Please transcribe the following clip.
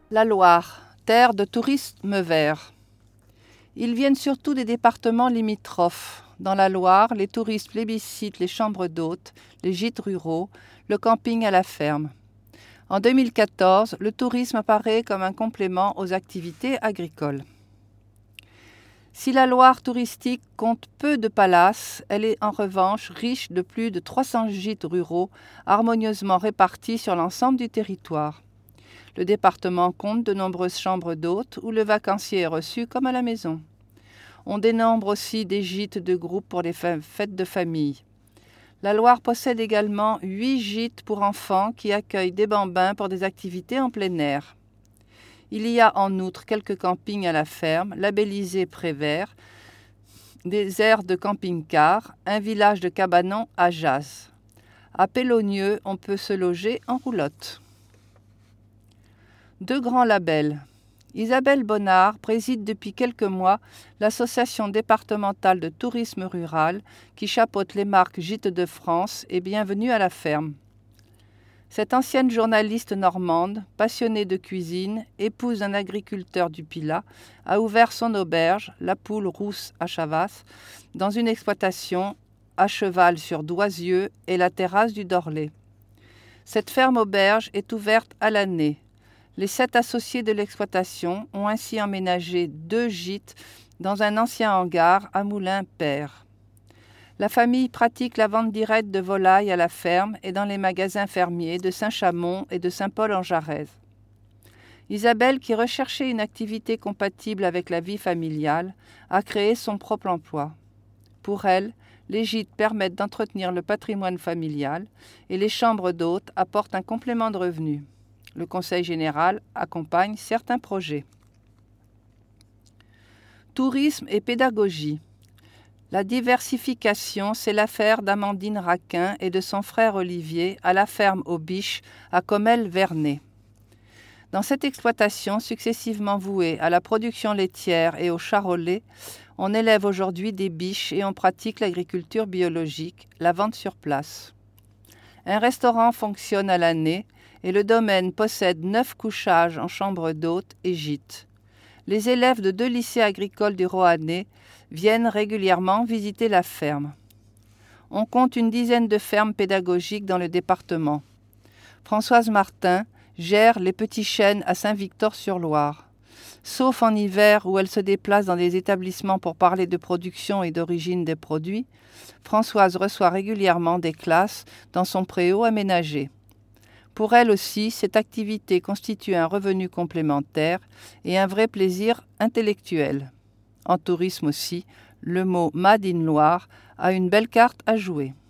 La Loire, terre de tourisme vert. Ils viennent surtout des départements limitrophes. Dans la Loire, les touristes plébiscitent les chambres d'hôtes, les gîtes ruraux, le camping à la ferme. En 2014, le tourisme apparaît comme un complément aux activités agricoles. Si la Loire touristique compte peu de palaces, elle est en revanche riche de plus de 300 gîtes ruraux harmonieusement répartis sur l'ensemble du territoire. Le département compte de nombreuses chambres d'hôtes où le vacancier est reçu comme à la maison. On dénombre aussi des gîtes de groupe pour les fêtes de famille. La Loire possède également 8 gîtes pour enfants qui accueillent des bambins pour des activités en plein air. Il y a en outre quelques campings à la ferme, labellisés Prévert, des aires de camping-car, un village de cabanons à Jazz. À Pélonieux, on peut se loger en roulotte. 2 grands labels. Isabelle Bonnard préside depuis quelques mois l'association départementale de tourisme rural qui chapeaute les marques Gîtes de France et Bienvenue à la ferme. Cette ancienne journaliste normande, passionnée de cuisine, épouse d'un agriculteur du Pilat, a ouvert son auberge, la Poule Rousse à Chavas, dans une exploitation à cheval sur Doisieux et la terrasse du Dorlé. Cette ferme-auberge est ouverte à l'année. Les 7 associés de l'exploitation ont ainsi emménagé 2 gîtes dans un ancien hangar à Moulins-Père. La famille pratique la vente directe de volailles à la ferme et dans les magasins fermiers de Saint-Chamond et de Saint-Paul-en-Jarez. Isabelle, qui recherchait une activité compatible avec la vie familiale, a créé son propre emploi. Pour elle, les gîtes permettent d'entretenir le patrimoine familial et les chambres d'hôtes apportent un complément de revenus. Le Conseil général accompagne certains projets. Tourisme et pédagogie. La diversification, c'est l'affaire d'Amandine Raquin et de son frère Olivier à la ferme aux Biches à Commelle-Vernay. Dans cette exploitation successivement vouée à la production laitière et au charolais, on élève aujourd'hui des biches et on pratique l'agriculture biologique, la vente sur place. Un restaurant fonctionne à l'année et le domaine possède 9 couchages en chambre d'hôtes et gîtes. Les élèves de 2 lycées agricoles du Roannais viennent régulièrement visiter la ferme. On compte une dizaine de fermes pédagogiques dans le département. Françoise Martin gère les petits chênes à Saint-Victor-sur-Loire. Sauf en hiver où elle se déplace dans des établissements pour parler de production et d'origine des produits, Françoise reçoit régulièrement des classes dans son préau aménagé. Pour elle aussi, cette activité constitue un revenu complémentaire et un vrai plaisir intellectuel. En tourisme aussi, le mot Made in Loire a une belle carte à jouer.